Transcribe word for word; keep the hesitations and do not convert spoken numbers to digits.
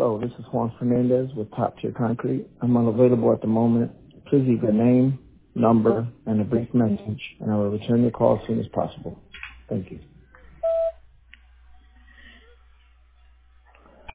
Hello, this is Juan Fernandez with Top Tier Concrete. I'm unavailable at the moment. Please leave your name, number, and a brief message, and I will return your call as soon as possible. Thank you.